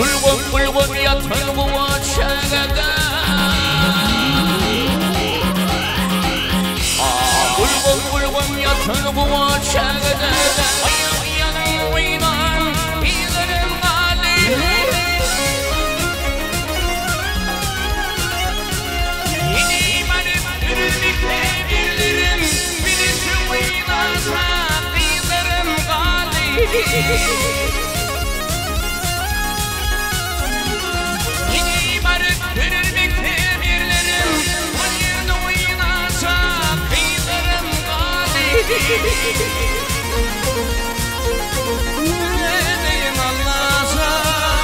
울고 얕은 무엇차가다 울고 얕은 무엇차가다 어여여는 위만 이들은 말리 이니 말을 밑에 빌들은 비리스 위나사 이들은 말리 내내는 만나서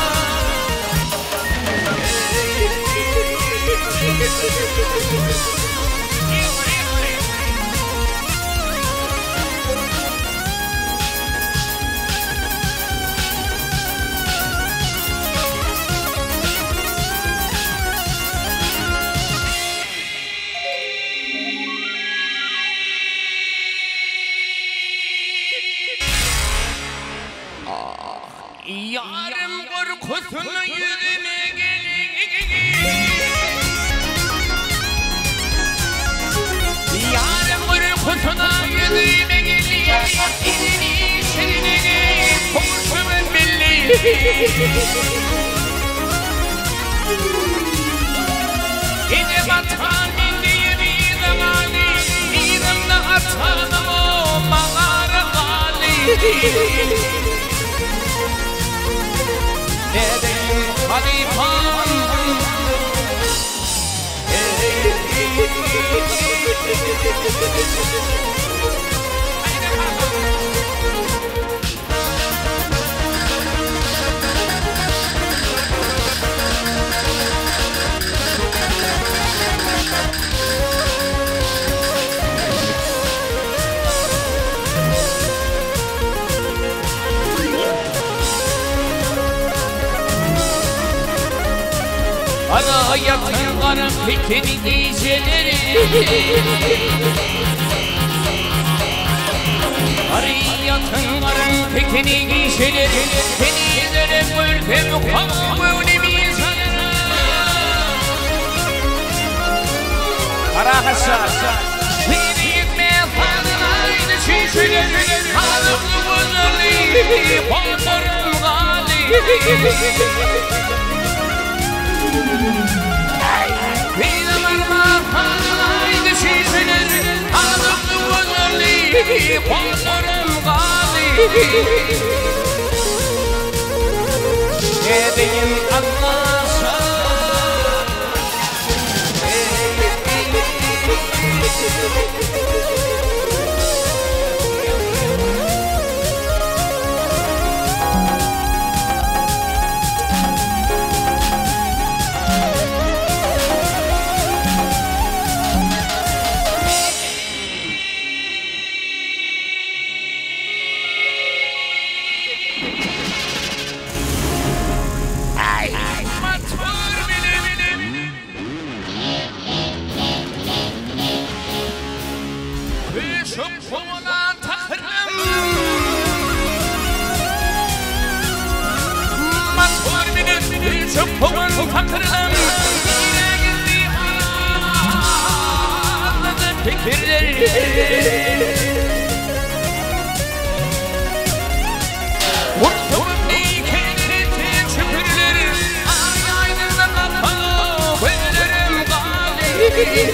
yarım korkusunu yüzüme yarım korkusunu yüzüme geliyor İzini şirini komşumun belli Gece batan indiğim zamanı İzimde atanım o mağara gali Nedeyim halifam Ara yakınların fikrini geceleri Ara yakınların fikrini geceleri Seni izlerim ülkem kavgını sanırım Kara Hasan Seni gitme fazlaydı şişeleri Hanımlı bunları Bağlarım gali Benim armağan halaydı şişeler Hanımlı bunları Bağlarım gali Ne diyeyim anlasam Çöpümün takırım Yine gitti anladı fikirleri Vurduğum dikenleri şükürleri Ay aydınla kapalı veririm gali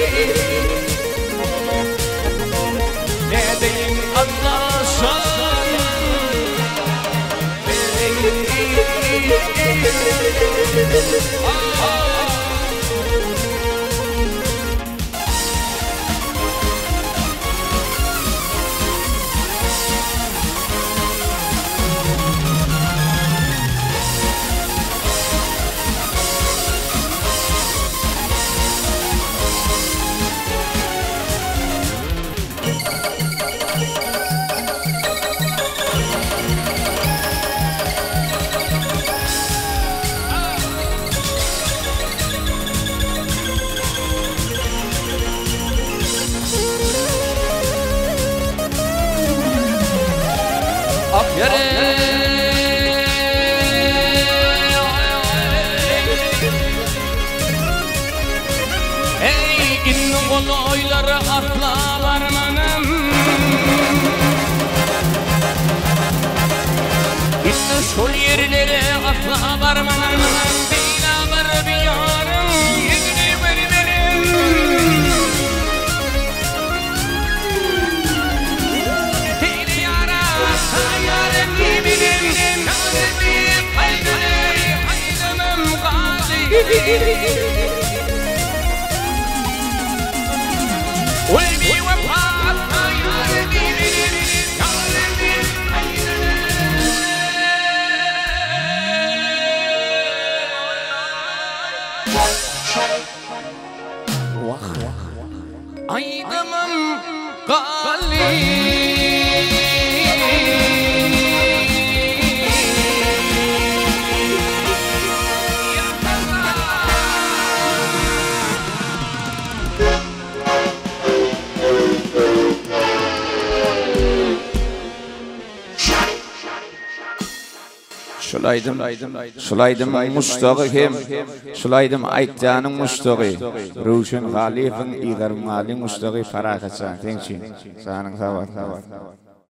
Ne diyeyim anlasam Yere ol oyları atla varmanım. İşte şol yerlere atla varmanım. Beyla var bir yarım yegni benim. Heyli yara sayarım yemenim. Kalbim haydını haydımım gazi. Ulmi vefat sayarım yemenim. Kalbim haydını. Aydımım gali. Şulaydım mustaqim, şulaydım aytjanın mustaqi. Ruşen Galif'in İğer Malin mustaqi farakatsan. Thank you. Sanın sağ ol.